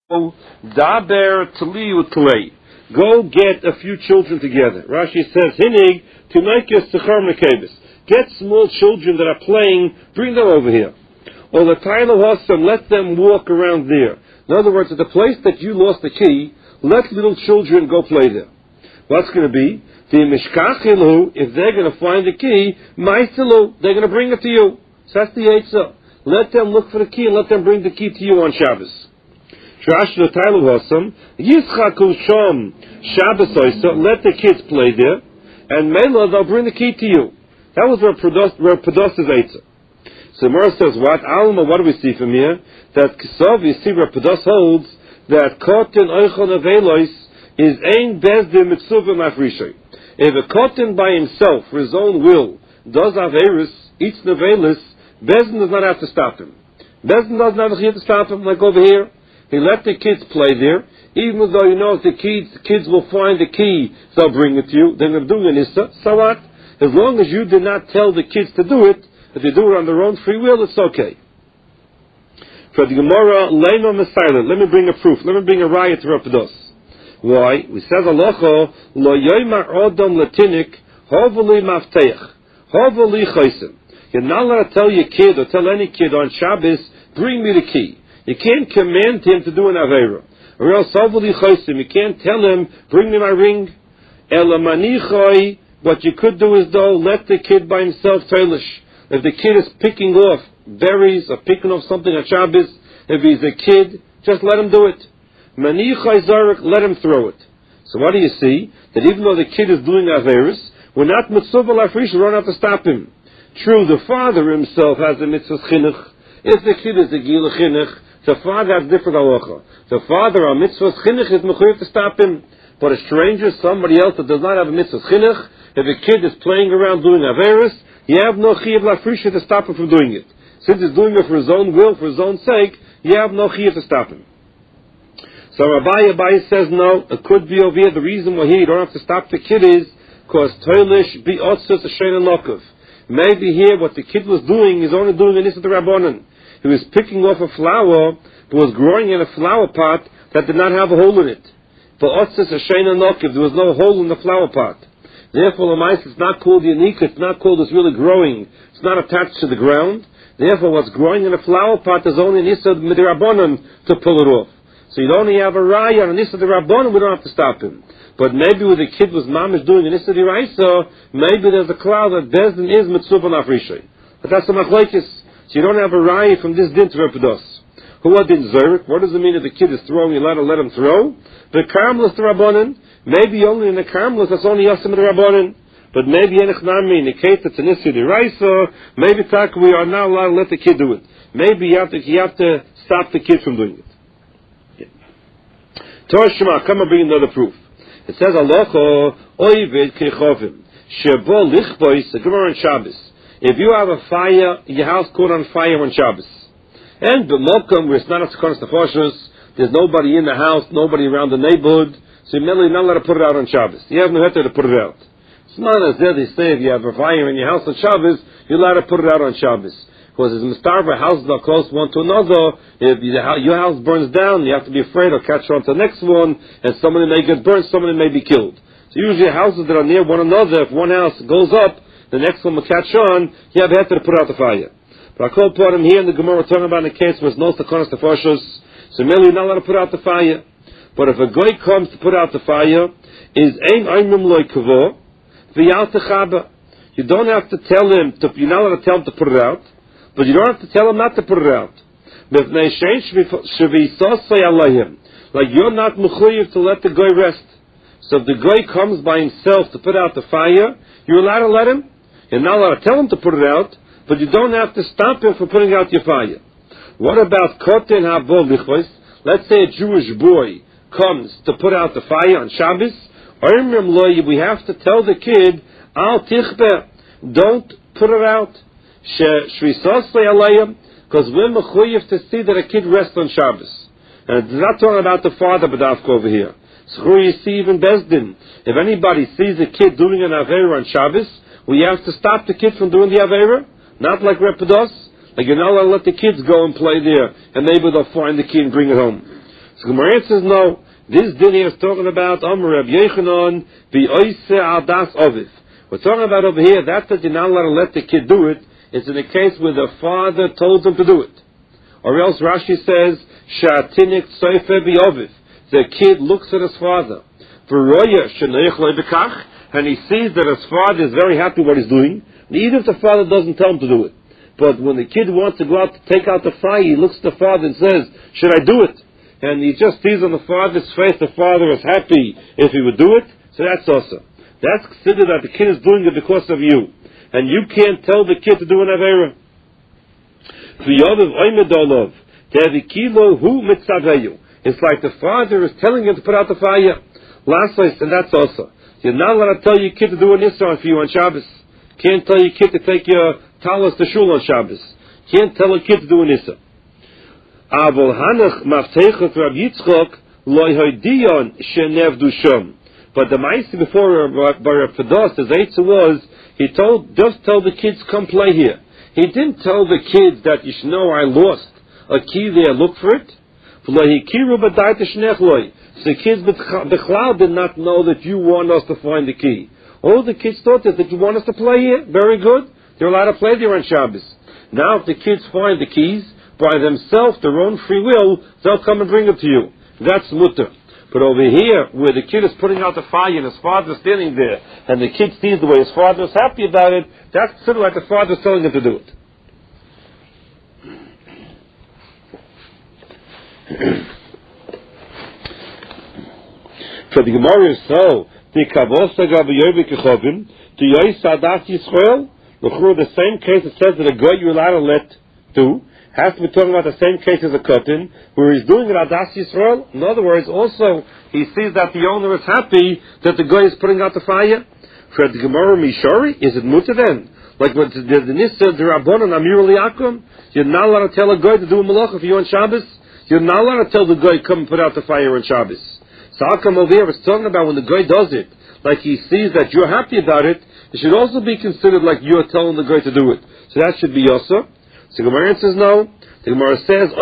Daber Tali Utlei. Go get a few children together. Rashi says, Hinig to Naikis Tichar Mekabis. Get small children that are playing, bring them over here. Or the Tailo Hossam, let them walk around there. In other words, at the place that you lost the key, let little children go play there. What's going to be? The Mishkachilu, if they're going to find the key, Maisilu, they're going to bring it to you. So that's the Eitzah. Let them look for the key and let them bring the key to you on Shabbos. Let the kids play there, and Mela, they'll bring the key to you. That was Rav Pados's Eitzah. So Mara says, what? Alma, what do we see from here? That Kisav, you see, Rav Pados holds that Kotin Oichon Avelois is Ein Bezdim Mitzuvah Mafrishay. If a Kotin by himself, for his own will, does Averis, eats Nevelis, Bezdin does not have to stop him. Bezdin doesn't have to stop him, like over here. He let the kids play there, even though you know if the kids will find the key, they'll bring it to you. They're going to do an Issa. So what? As long as you did not tell the kids to do it, if they do it on their own free will, it's okay. For the Gemara, Leino Messiah, let me bring a proof. Let me bring a riot to Rav Pados. Why? We says Alocho, Lo Yoymar Odom Latinik, Hovali Mafteich, Hovali Chaysim. You're not allowed to tell your kid or tell any kid on Shabbos, bring me the key. You can't command him to do an Aveira. Or else, you can't tell him, bring me my ring. What you could do is, though, let the kid by himself tailish. If the kid is picking off berries or picking off something on Shabbos, if he's a kid, just let him do it. Manichai Zarek, let him throw it. So what do you see? That even though the kid is doing Averis, we're not mitzvah l'afrish, we don't have to stop him. True, the father himself has a mitzvah chinuch. If the kid is a gila chinuch, the father has different halacha. The father on mitzvah chinuch is mechuyev to stop him. But a stranger, somebody else that does not have a mitzvah chinuch, if a kid is playing around doing averis, you have no chiyuv lafrisha to stop him from doing it. Since he's doing it for his own will, for his own sake, you have no chiyuv to stop him. So Abaye says no, it could be over here. The reason why here you don't have to stop the kid is because toilish be otzes a shein lokov. Maybe here what the kid was doing is only doing an issa rabbanan. He was picking off a flower that was growing in a flower pot that did not have a hole in it. For otzes a shein lokov, there was no hole in the flower pot. Therefore, it's not called unique. It's not called it's really growing. It's not attached to the ground. Therefore, what's growing in a flower pot is only an issa midrabanan to pull it off. So you'd only have a raya on an issa midrabanan. We don't have to stop him. But maybe when the kid was mamish doing an issa diraisa, maybe there's a cloud that bezdin is mitzvah nafrishay. But that's a machlekes. So you don't have a raya from this din to Rav Pados. Who din zerek? What does it mean if the kid is throwing? You let him throw. The karmelis to rabbanan. Maybe only in the karmelis that's only yasim to rabbanan. But maybe enechnami in the case that's an issa diraisa. Maybe tak we are not allowed to let the kid do it. Maybe you have to stop the kid from doing it. Torah Shema, come and bring another proof. It says Alocho Oivid Kechovim Shebo Lichbois, the Gemara on Shabbos. If you have a fire, your house caught on fire on Shabbos, and the Mokum where it's not a Sekonos Nefashos, there's nobody in the house, nobody around the neighborhood, so you're not allowed to put it out on Shabbos. You have no heter to put it out. It's not as they say if you have a fire in your house on Shabbos, you're allowed to put it out on Shabbos. Because as Mistarva houses are close one to another, if your house burns down, you have to be afraid or catch on to the next one, and somebody may get burned, somebody may be killed. So usually houses that are near one another, if one house goes up, the next one will catch on, you have to put out the fire. But I call upon him here in the Gemara, we're talking about in the case where it's no Sekonos Nefashos, so merely you're not allowed to put out the fire. But if a goy comes to put out the fire, is ein oimim loy kavo, v'yal techaba. You don't have to tell him, you're not allowed to tell him to put it out, but you don't have to tell him not to put it out. Like you're not mechuyev to let the guy rest. So if the guy comes by himself to put out the fire, you're allowed to let him. You're not allowed to tell him to put it out, but you don't have to stop him from putting out your fire. What about koten habov lichvos? Let's say a Jewish boy comes to put out the fire on Shabbos. We have to tell the kid, al tichbe, don't put it out. Because we're mechuyev to see that a kid rests on Shabbos. And it's not talking about the father, but over here. So you see even Bezdin. If anybody sees a kid doing an Aveira on Shabbos, we have to stop the kid from doing the Aveira. Not like Rav Pados. Like you're not allowed to let the kids go and play there, and maybe they'll find the key and bring it home. So Gemara answers no. This din here is talking about Amar Reb Yochanan v'oiseh al das aviv. We're talking about over here, that's that you're not allowed to let the kid do it. It's in a case where the father told him to do it. Or else Rashi says, Sha'atinik tzoyfeh b'yoviv. The kid looks at his father. V'roya sheneich lo b'kach. And he sees that his father is very happy what he's doing. And even if the father doesn't tell him to do it. But when the kid wants to go out to take out the fire, he looks at the father and says, should I do it? And he just sees on the father's face the father is happy if he would do it. So that's also. That's considered that the kid is doing it because of you. And you can't tell the kid to do an Aveira. It's like the father is telling him to put out the fire. Last place, and that's also. You're not allowed to tell your kid to do an Issa for you on Shabbos. Can't tell your kid to take your talis to shul on Shabbos. Can't tell a kid to do an Issa. But the Maisi before Rav Pados, his answer was, he just tell the kids, come play here. He didn't tell the kids that you should know I lost a key there, look for it. So the kids Bechlal did not know that you want us to find the key. All the kids thought that you want us to play here. Very good. They're allowed to play there on Shabbos. Now if the kids find the keys by themselves, their own free will, they'll come and bring it to you. That's mutter. But over here, where the kid is putting out the fire and his father is standing there, and the kid sees the way his father is happy about it, that's sort of like the father is telling him to do it. For the Gemara is so, the Kavosa Gabayovik Kechovim, the Yois Sadat Yisrael, the same case it says that a guy you're allowed to let do, has to be talking about the same case as a Kotin, where he's doing it Adas Yisrael. In other words, also, he sees that the owner is happy that the guy is putting out the fire. For the Gemara Mishori, is it mutter then? Like what the Nissa, the Rabbanon, Amir Liakum, you're not allowed to tell a guy to do a malach if you're on Shabbos. You're not allowed to tell the guy, come and put out the fire on Shabbos. So how come over here, it's talking about when the guy does it, like he sees that you're happy about it, it should also be considered like you're telling the guy to do it. So that should be also. So the Gemara says no. The Gemara says,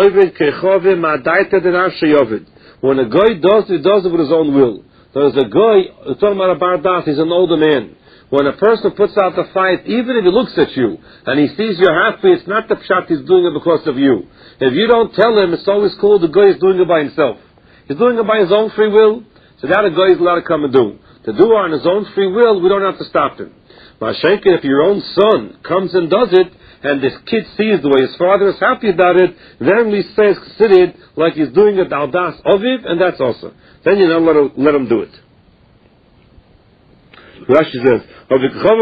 when a guy does it, he does it with his own will. There's a guy, we're talking about a bardas, he's an older man. When a person puts out the fire, even if he looks at you, and he sees you're happy, it's not the pshat he's doing it because of you. If you don't tell him, it's always cool, the guy is doing it by himself. He's doing it by his own free will, so that a guy is allowed to come and do. To do it on his own free will, we don't have to stop him. Mashenkin, if your own son comes and does it, and this kid sees the way his father is happy about it, then we say it's considered like he's doing it al das aviv, and that's also. Then you don't let him do it. Rashi says, when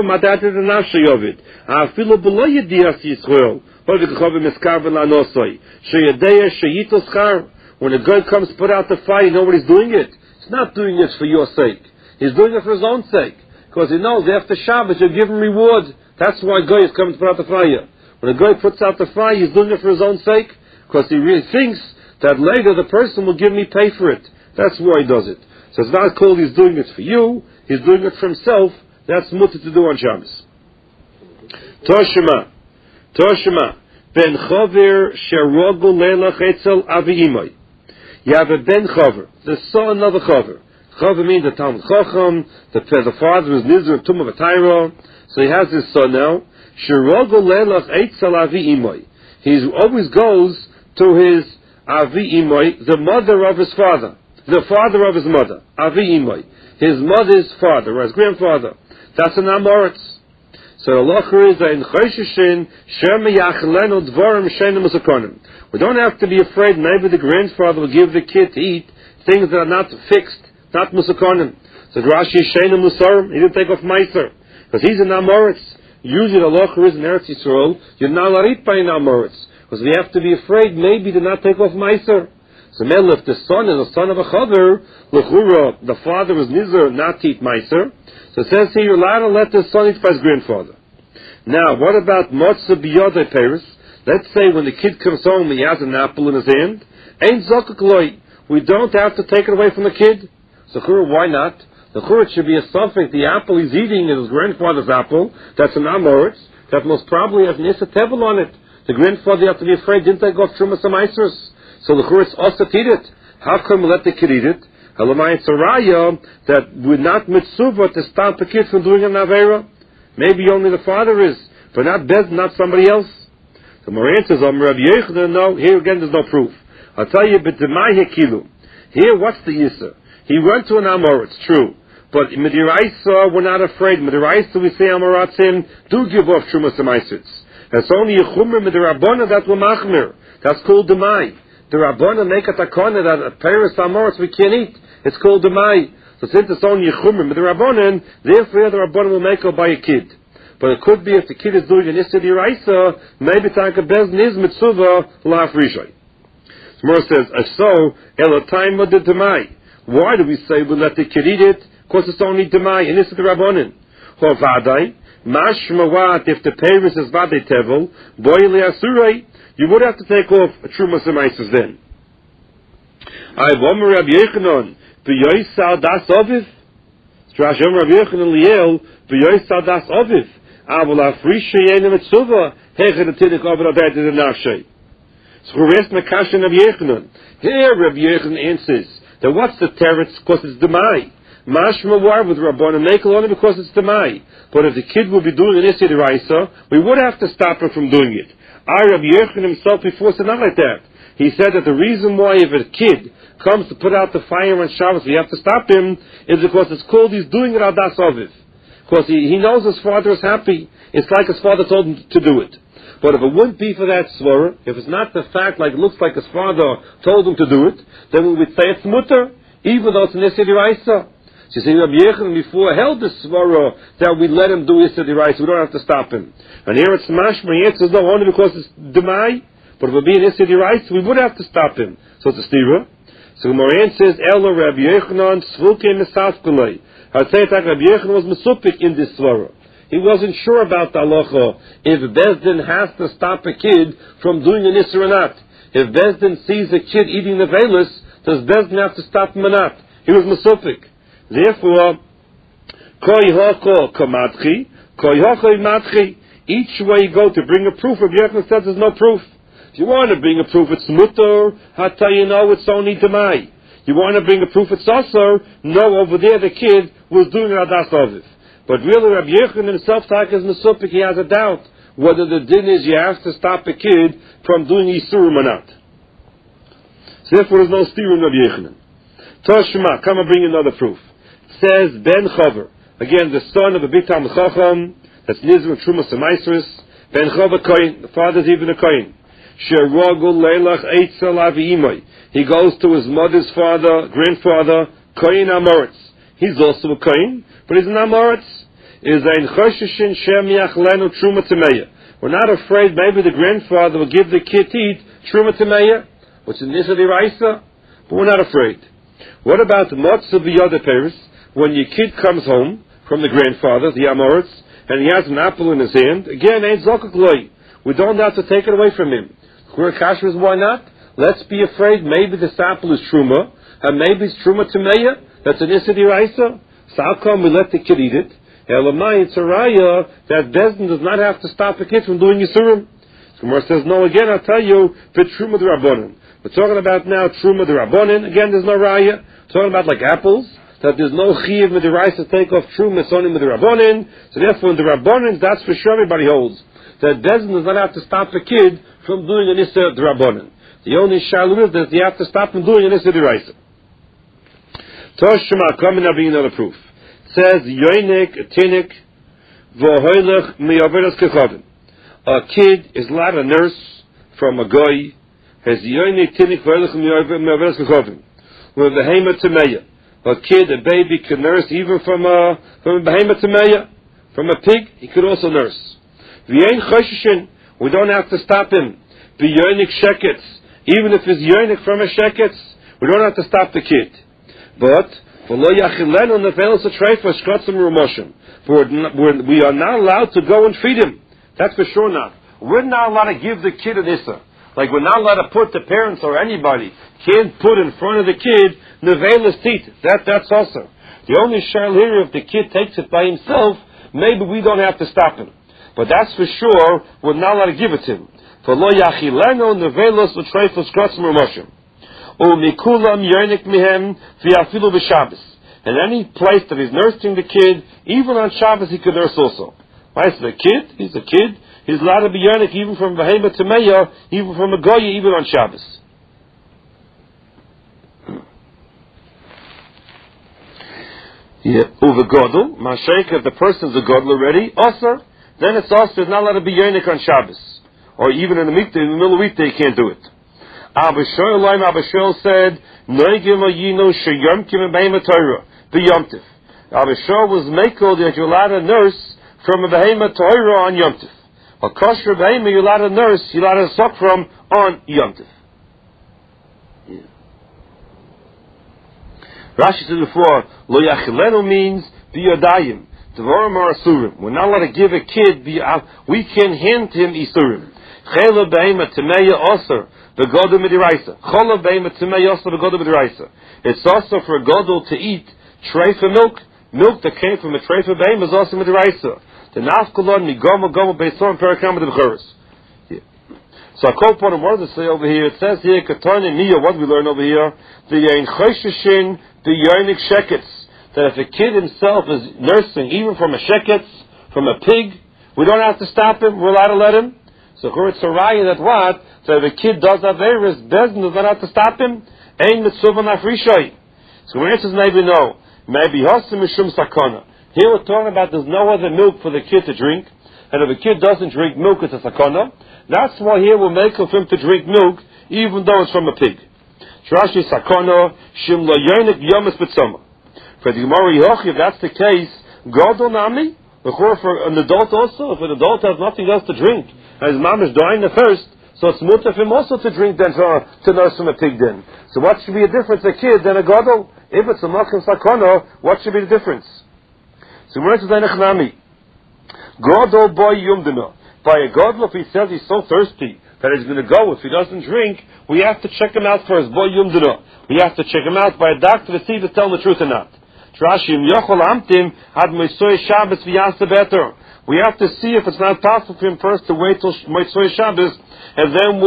a guy comes to put out the fire, you know what he's doing it? He's not doing it for your sake. He's doing it for his own sake. Because he knows after Shabbos you'll give him reward. That's why a guy is coming to put out the fire. When a guy puts out the fire, he's doing it for his own sake, because he really thinks that later the person will give me pay for it. That's why he does it. So it's not called he's doing it for you, he's doing it for himself. That's mutter to do on Shabbos. Toshima. Ben Chaver Sherogu Leilach Etzel Avi Imai. You have a Ben Chaver, the son of a Chaver. Chaver means the Talmud Chacham, the father is Nizr Tum of a Tyro. So he has his son now. Sherogu Leilach Etzel Avi Imai. He always goes to his Avi Imai, the mother of his father. The father of his mother. Avi Imai. His mother's father, or his grandfather. That's an Amoritz. So the lacher is in Choshishin Shem Yachlenu Dvarim Shenim Musakonim. We don't have to be afraid maybe the grandfather will give the kid to eat things that are not fixed, not Musakonim. So Rashi Shenim Musarim, he didn't take off Meiser. Because he's an Amoritz. Usually the lacher is in Eretz Yisrael, you're not allowed to eat by an Amoritz. Because we have to be afraid maybe to not take off Meiser. So if the son is a son of a Chaver, L'chura, the father is Nizar, not to eat Meiser. So it says here, you're allowed to let the son eat by his grandfather. Now, what about Motzah Biyodei Peres? Let's say when the kid comes home, he has an apple in his hand. Ain't Zokuk Loi. We don't have to take it away from the kid. So why not? The Church should be a suffix. The apple he's eating is his grandfather's apple. That's an Amoritz. That most probably has an Issa Tevel on it. The grandfather, you have to be afraid, didn't take off Trumas and Meisers. So the Church also eat it. How come we let the kid eat it? Halamai Tzaraya, that we're not mitzvah to stop the kid from doing an Avera. Maybe only the father is, but not Bez, not somebody else. The Moran says, Rabbi Yochanan, no, here again there's no proof. I'll tell you, but Demai Hekilu. Here, what's the Yisr? He went to an Amor, it's true. But Midiraisa, we're not afraid. Midiraisa, we say Amoratzim, do give off Trumas Amaisitz. It's only a Chumr Midirabona that will machmir. That's called Demai. The Rabbana make a takana that a Paris Amoritz we can't eat. It's called Demai. So since it's only a Chumr Midirabona, therefore the Rabbana will make it by a kid. But it could be if the kid is doing an Issa Diraisa, maybe Taka Bezn is Mitsuva Laf Rishai. Shmuel says, so, Elotaim of the Demai. Why do we say we let the kid eat it? Because it's only Demai, and Issa Dirabonin. Hovadai, Mashmawat, if the Paris is Vadei Tevel, Boile Asurai, you would have to take off a Trumas Amaisas then. I have Omer Rabbi Yochanan, B'yoisal das Oviv. Strash Omer Rabbi Yochanan Liel, B'yoisal das Oviv. Avol Afrisha Yenim Etzuva, Hechet Atidik Ovid Adet is a Nafshay. So we're asking the question of Yochanan. Here Rabbi Yochanan answers, that what's the teretz? Because it's Demai. Mashma war with Rabbana Mekel only because it's Demai. But if the kid would be doing an Issa D'Oraisa, we would have to stop him from doing it. Rabbi Yochanan himself before said not like that. He said that the reason why if a kid comes to put out the fire on Shabbos, we have to stop him, is because it's called he's doing it al das Oviv. Because he knows his father is happy. It's like his father told him to do it. But if it wouldn't be for that svara, if it's not the fact like it looks like his father told him to do it, then we would say it's mutter, even though it's an Issa D'Oraisa. So you see, Rabbi Yochanan before held the svara that we let him do Issa D'Oraisa, we don't have to stop him. And here it's mashma, he answers no, only because it's demai, but if it would be an Issa D'Oraisa, we would have to stop him. So it's a stira. So Moran says, Elo Rabbi Yochanan svulke mesafkulei. I'd say that Rabbi Yochanan was mesupik in this svara. He wasn't sure about the halacha if Bezdin has to stop a kid from doing an Issa or not. If Bezdin sees a kid eating the velis, does Bezdin have to stop him or not? He was mesupik. Therefore, koi hako kamatchi, koi hako matchi. Each way you go to bring a proof, Rabbi Yochanan says there's no proof. If you want to bring a proof, it's mutter. Hata you know it's only demai. You want to bring a proof, it's also no. Over there, the kid was doing an adas oviv. But really, Rabbi Yochanan himself, is mesupik, he has a doubt whether the din is you have to stop a kid from doing Yisurim or not. So therefore, there's no steer in Rabbi Yochanan. Toshma, come and bring another proof. It says, Ben Chaver, again, the son of the big Talmid Chacham, that's Nizr Trumas Amaisris, Ben Chaver Kohen, the father's even a Kohen. Sherogul Leilach Eitzel Avi Imai. He goes to his mother's father, grandfather, Kohen Amoritz. He's also a Kohen, but he's an Amoritz. Is ein choshishin shemiach lenu truma tameya. We're not afraid maybe the grandfather will give the kid to eat truma tameya, which is Issa D'Oraisa, but we're not afraid. What about the motzah b'yoda peris? When your kid comes home from the grandfather, the Amoritz, and he has an apple in his hand, again, ain't zokak loy. We don't have to take it away from him. Kasha is why not? Let's be afraid maybe this apple is truma, and maybe it's truma tameya, that's an Issa D'Oraisa. So how come we let the kid eat it? Elamai, it's a raya that Bezdin does not have to stop the kid from doing Yisurim. Gemara says, no, again, I'll tell you, but Truma D'Rabbanan. We're talking about now Truma D'Rabbanan. Again, there's no raya. We're talking about like apples, that there's no Chiyav Mid'Oraisa to take off Truma, it's only D'Rabbanan. So therefore, in D'Rabbanan, that's for sure everybody holds. That Bezdin does not have to stop the kid from doing an Issa D'Rabbanan. The only shalu is that you have to stop him doing an Issa D'Oraisa. Toshma, come and bring another proof. Says Yoinik Tinik Vohoilech Miyaveras Kechavim. A kid is allowed a nurse from a goy has Yoinik Tinik Vohoilech Miyaveras Kechavim with the Behema Tameya. A kid, a baby, can nurse even from a Behema Tameya, from a pig. He could also nurse. V'yein Choshishin, we don't have to stop him. V'yoinik Sheketz, even if it's Yoinik from a Sheketz, we don't have to stop the kid. But we are not allowed to go and feed him. That's for sure not. We're not allowed to give the kid an Issa. Like we're not allowed to put the parents or anybody can't put in front of the kid nevelas teeth. That's also. The only shayla here, if the kid takes it by himself, maybe we don't have to stop him. But that's for sure, we're not allowed to give it to him. Mikulam yonik mihem v'afilu b'Shabbos. And any place that he's nursing the kid, even on Shabbos he could nurse also. Right? So the kid, he's a kid, he's allowed to be yonik even from Behema Tameya, even from a Goya, even on Shabbos. Uva Godel, Mashayk, if the person's a Godel already, Osir, then it's also not allowed to be yonik on Shabbos. Or even in the middle of the weekday, you can't do it. Abba Shoel said, Noigim Oyino Sheyom Kim Behema Torah, B'Yomtiv. Abba Shoel was makel that you're allowed to nurse from a Behema Torah on Yomtiv. A kosher Behema you're allowed to nurse, you're allowed to suck from on Yomtiv. Rashi said before, Lo Yachilenu means B'Yodayim. Devorim or Asurim. We're not allowed to give a kid, we can hand him Isurim. Chela Behema Tameya Osir. The Godel Midiraisa. Chola Behema Tameya Osir the Godel Midiraisa. It's also for a Godel to eat treifa milk. Milk that came from a treifa Behema is also Midiraisa. The Nafkalon Migoma Goma Beisor Perakam the B'churis. So I quote one of what does it say over here? It says here, Katani Miya, what we learn over here, the Yain Choshishin, the Yonik Sheketz, that if a kid himself is nursing, even from a Sheketz, from a pig, we don't have to stop him, we're allowed to let him. So it's a raya that what? So if a kid does Averis, Bezdin does not have to stop him. Ein mitzvah nafrishai. So the answer is maybe no. Maybe Hosim Mishum Sakana. Here we're talking about there's no other milk for the kid to drink. And if a kid doesn't drink milk, it's a Sakana. That's why here we'll make of him to drink milk, even though it's from a pig. Trashi Sakana, Shim Lo Yonik Yomis B'tzoma. For the Gemara Yochi, if that's the case, Godol Nami, for an adult also, if an adult has nothing else to drink, and his mom is dying the first, so it's mutter for him also to drink then to nurse from a pig then. So what should be a difference, a kid than a Godol? If it's a Malchim Sakana, what should be the difference? So where is the Nami? Godol boy Yumdina. By a Godol, if he says he's so thirsty that he's going to go, if he doesn't drink, we have to check him out for his boy Yumdina. We have to check him out by a doctor to see if he's telling the truth or not. Trashim Yochol Amtim had Moisoi Shabbos v'yasta better. We have to see if it's not possible for him first to wait till Moisoi Shabbos, and then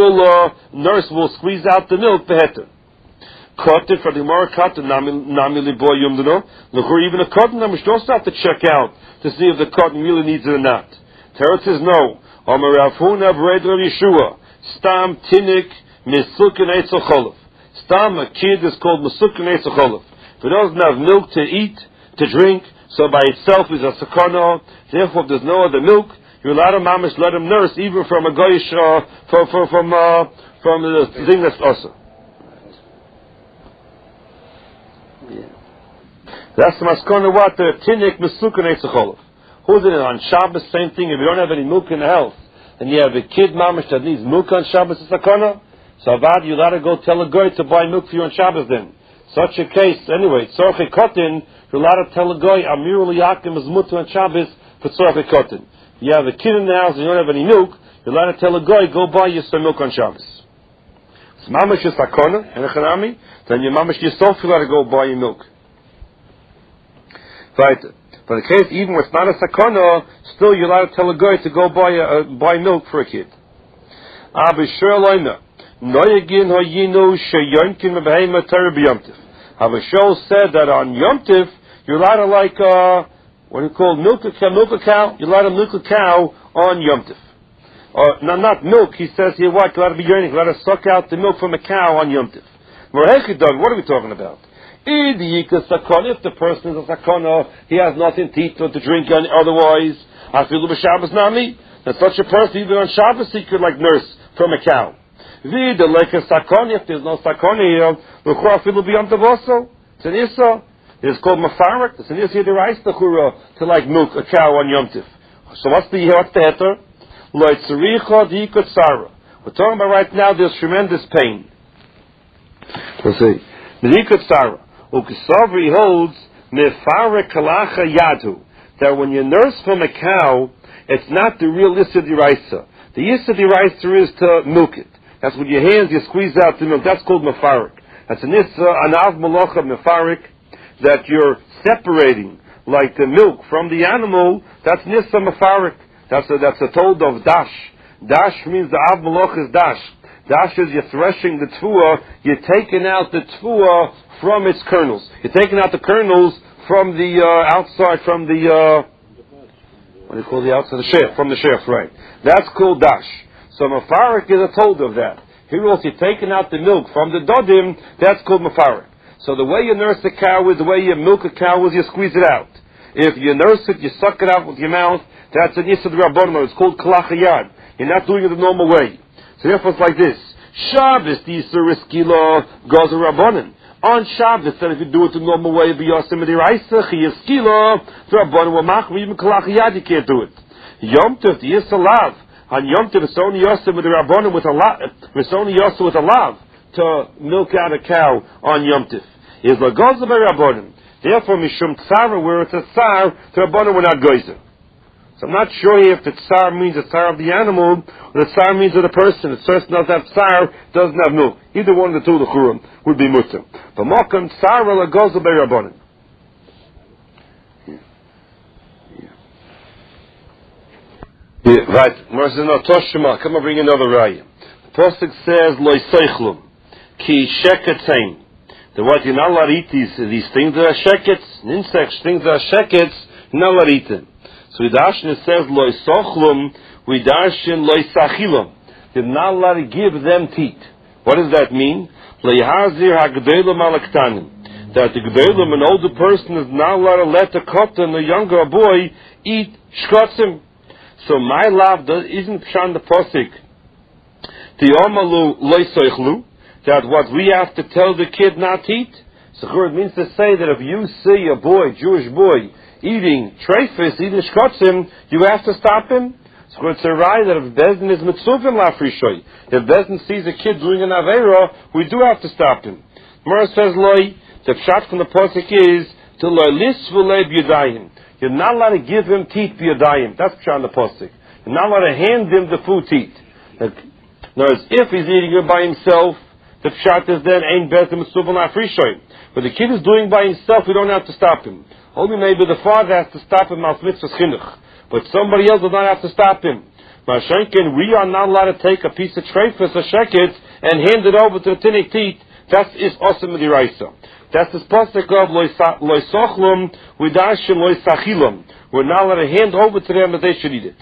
we'll squeeze out the milk beheter. Cotton for the more cotton nami liboy yumdino. Look, even a cotton we should also have to check out to see if the cotton really needs it or not. Teretz says no. Omer Rafuna Bredra Yeshua Stam Tinik Misukin Eitzocholov. Stam, a kid is called Misukin Eitzocholov. If he doesn't have milk to eat, to drink, so by itself is a sakana. Therefore, if there's no other milk, you're allowed to mamish let him nurse, even from a goyish, from the thing that's also. That's the maskana what the tinik mesukan eitzacholav. Who's in it on Shabbos? Same thing. If you don't have any milk in the house, and you have a kid mamish that needs milk on Shabbos, it's sakana. So avad, you allowed to go tell a guy to buy milk for you on Shabbos then. Such a case, anyway, tzorche kotin, you're allowed to tell a guy, Amir Liyakim is mutter on Shabbos for tzorche kotin. You have a kid in the house and you don't have any milk, you're allowed to tell a guy, go buy you some milk on Shabbos. So mamash is sakona, and a chanami, then your mamash yourself, you're allowed to go buy your milk. Right. But in the case, even when it's not a sakona, still you're allowed to tell a guy to go buy milk for a kid. Abishur loina. Noyagin hoyinu sheyonkin mebehema Torah b'yomtiv. Abishur said that on Yomtiv, you're allowed to what do you call milk a cow? You're allowed to milk a cow on Yomtiv. Or not milk. He says here what? You're allowed to be yearning. You're allowed to suck out the milk from a cow on Yomtiv. What are we talking about? If the person is a sakana, he has nothing to eat or to drink otherwise. That such a person, even on Shabbos, he could nurse from a cow. If there's no sakana here, it's an issa. It's called mafarik. It's an issa the rice to milk a cow on Yom Tif. So what's the heter? We're talking about right now. There's tremendous pain. Let's see. Ukisavri holds mefarik kalacha yadu, that when you nurse from a cow, it's not the real issa diraisa. The issa diraisa is to milk it. That's with your hands you squeeze out the milk. That's called mafarik. That's an issa anav malacha mefarik, that you're separating like the milk from the animal. That's an issa mafarik. That's a told of dash. Dash means the av malacha is dash. Dash is you're threshing the tfuah, you're taking out the tfuah from its kernels. You're taking out the kernels from the outside, from the, what do you call the outside? The shaft, from the shaft, right. That's called dash. So mafarik is a told of that. Here also you're taking out the milk from the dodim, that's called mafarik. So the way you nurse the cow is, the way you milk a cow is you squeeze it out. If you nurse it, you suck it out with your mouth, that's an Yisad Rabbanon. It's called Kalachayad. You're not doing it the normal way. So therefore it's like this. Shabbos, the Yisur Eskila, goes a Rabbanon. On Shabbos, then if you do it the normal way, be Yosim Ediraisa, Chiyeskila, the Rabbanon will mach, even Kalachayad, you can't do it. Yom Tov, the Yisur Lav. On Yom Tov, it's only Yosim with the Rabbanon with a lav. It's only Yosim with a lav to milk out a cow on Yom Tov. Is Lagoza by Rabbanon. Therefore, Mishum Tzara, where it's a Tsar, the Rabbanon will not goizer. So I'm not sure if the Tsar means the Tsar of the animal, or the Tsar means of the person. The person doesn't have Tsar, doesn't have milk. Either one of the two, the Churim, would be Mutter. But Mokam Tsara Lagoza by Rabbanon. Right, Marzino Toshima, come and bring another raya. The Pasuk says, Loi Seichlum, Ki Sheketzain. The what you're not allowed to eat these things that are shekets, insects, things that are shekets, you're not allowed to eat them. So Vidashin says, Loi Sochlum, Vidashin Loi Sachilum. You're not allowed to give them teat. What does that mean? Loi Hazir HaGdeilum Alaktanim. That the Gdeilum, an older person, is not allowed to let the katan, a younger boy, eat shkotzim. So my love isn't pshan the posik. Tiyomalu Loi Seichlu. That what we have to tell the kid not to eat. So it means to say that if you see a boy, Jewish boy, eating treifis, eating shkotzim, you have to stop him. So it's a right that if Bezdin is mitzuvim lafrishoy, if Bezdin sees a kid doing an avera, we do have to stop him. Mara says, Loi, the pshat from the pasuk is, to Loi lisvulei b'yadayim. You're not allowed to give him teat b'yadayim. That's pshat in the pasuk. You're not allowed to hand him the food teat. In other words, if he's eating it by himself, the pshat is then ain't Bezdin mitzuvim lafrishoy. But the kid is doing by himself, we don't have to stop him. Only maybe the father has to stop him al mitzvahs chinuch. But somebody else does not have to stop him. Mashenkin, we are not allowed to take a piece of treifus or shekets and hand it over to the tinnik teat. That is awesome midiraisa. That's the pasuk of loy sochlum vidashim loy sachilum. We're not allowed to hand over to them that they should eat it.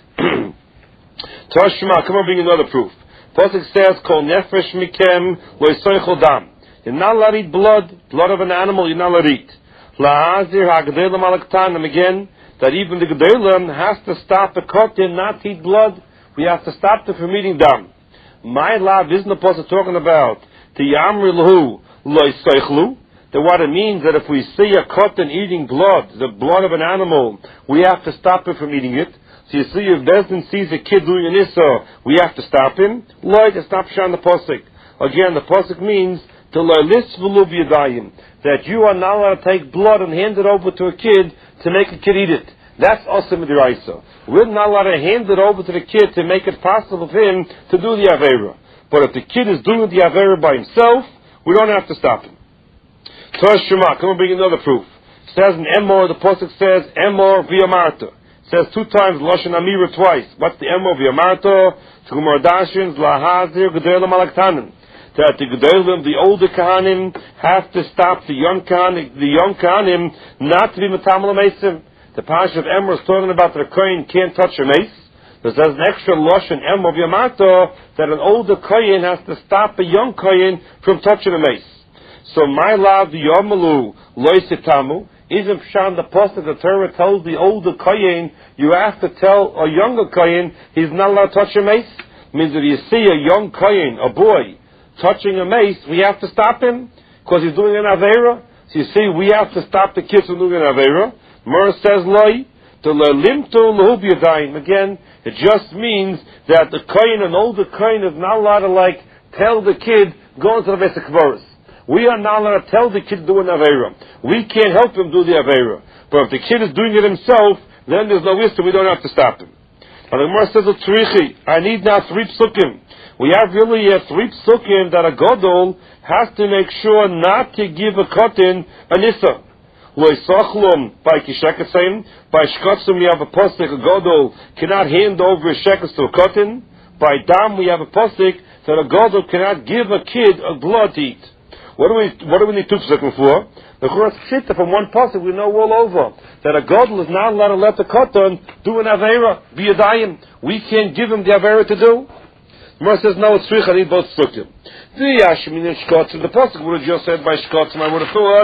Toshma, come on, bring another proof. Pasuk says, kol nefesh mikem loy soichol dam. You're not allowed to eat blood of an animal. You're not allowed to eat. La'azir ha'gdelam alaktanim, again, that even the Gedolim has to stop the kotin not to eat blood. We have to stop them from eating dam. My love isn't the pasuk talking about the yamri lahu loy seichlu. That what it means that if we see a kotin eating blood, the blood of an animal, we have to stop him from eating it. So you see, if Bezdin sees a kid doing an issa, we have to stop him. Loy, to stop showing the pasuk. Again, the pasuk means to loy lisvulu b'yadayim, that you are not allowed to take blood and hand it over to a kid to make a kid eat it. That's also midiraisa. We're not allowed to hand it over to the kid to make it possible for him to do the avera. But if the kid is doing the avera by himself, we don't have to stop him. Tosh Shema, come and bring another proof. It says in Emor, the pasuk says Emor v'yamarta. It says 2 times Lashon Amira twice. What's the Emor v'yamarta? Tumor dashins lahazir gedolim alaktanim. That the gedolim, the older kahanim, have to stop the young kahanim not to be metamal meisim. The Pasha of Emor is talking about that a kohen can't touch a mace. There's an extra Lashon Emor v'yamarta that an older kohen has to stop a young kohen from touching a mace. So my love, the Yomalu loisitamu, isn't pshan the pasuk the Torah tells the older kohen you have to tell a younger kohen he's not allowed to touch a mace. Means that you see a young kohen, a boy, touching a mace, we have to stop him because he's doing an avera. So you see, we have to stop the kids from doing an avera. Mur says loy to limtu lahubiyadayim. Again, it just means that the kohen, an older kohen, is not allowed to tell the kid go into the Beis HaKvaros. We are not allowed to tell the kid to do an avera. We can't help him do the avera. But if the kid is doing it himself, then there's no issue. We don't have to stop him. And the Gemara says, I need now 3 psukim. We have really 3 psukim that a gadol has to make sure not to give a kotin a nissa. Lo isachlum by kishekasayim. By shkotzim we have a pasuk, a gadol cannot hand over a shekas to a kotin. By dam we have a pasuk that a gadol cannot give a kid a blood to eat. What do we need tufsakim for? The Chorus Pshita from one pasuk we know all over that a gadol is not allowed to let the katan do an avera, be a dayim. We can't give him the avera to do. The Gemara says no, it's tzricha, I need both psukim. The pasuk would have just said by shkotzim, I would have thought.